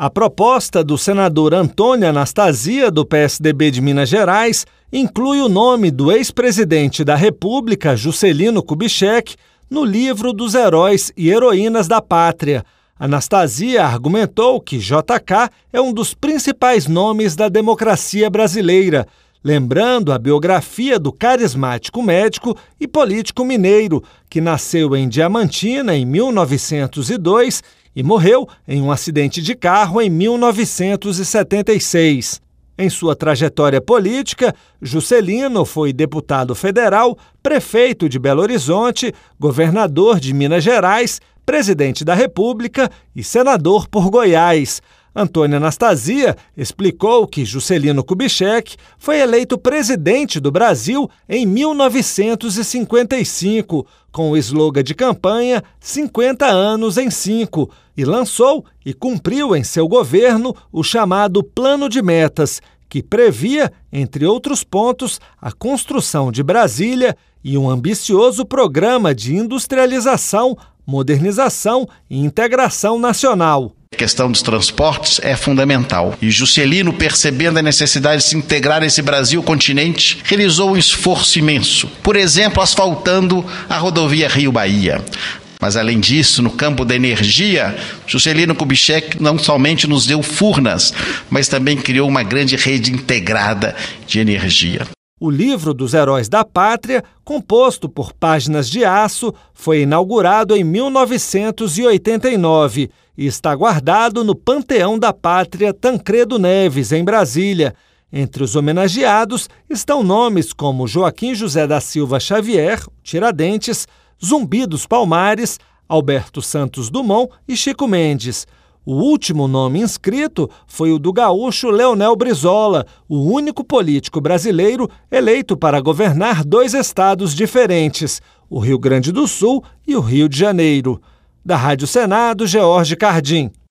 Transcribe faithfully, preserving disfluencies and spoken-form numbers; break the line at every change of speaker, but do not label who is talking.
A proposta do senador Antônio Anastasia, do P S D B de Minas Gerais, inclui o nome do ex-presidente da República, Juscelino Kubitschek, no livro dos heróis e heroínas da pátria. Anastasia argumentou que J K é um dos principais nomes da democracia brasileira, lembrando a biografia do carismático médico e político mineiro, que nasceu em Diamantina em mil novecentos e dois e morreu em um acidente de carro em mil novecentos e setenta e seis. Em sua trajetória política, Juscelino foi deputado federal, prefeito de Belo Horizonte, governador de Minas Gerais, presidente da República e senador por Goiás. Antônio Anastasia explicou que Juscelino Kubitschek foi eleito presidente do Brasil em mil novecentos e cinquenta e cinco, com o slogan de campanha cinquenta anos em cinco, e lançou e cumpriu em seu governo o chamado Plano de Metas, que previa, entre outros pontos, a construção de Brasília e um ambicioso programa de industrialização, modernização e integração nacional.
A questão dos transportes é fundamental. E Juscelino, percebendo a necessidade de se integrar nesse Brasil continente, realizou um esforço imenso. Por exemplo, asfaltando a rodovia Rio-Bahia. Mas, além disso, no campo da energia, Juscelino Kubitschek não somente nos deu Furnas, mas também criou uma grande rede integrada de energia.
O livro dos heróis da pátria, composto por páginas de aço, foi inaugurado em mil novecentos e oitenta e nove e está guardado no Panteão da Pátria Tancredo Neves, em Brasília. Entre os homenageados estão nomes como Joaquim José da Silva Xavier, Tiradentes, Zumbi dos Palmares, Alberto Santos Dumont e Chico Mendes. O último nome inscrito foi o do gaúcho Leonel Brizola, o único político brasileiro eleito para governar dois estados diferentes, o Rio Grande do Sul e o Rio de Janeiro. Da Rádio Senado, George Cardim.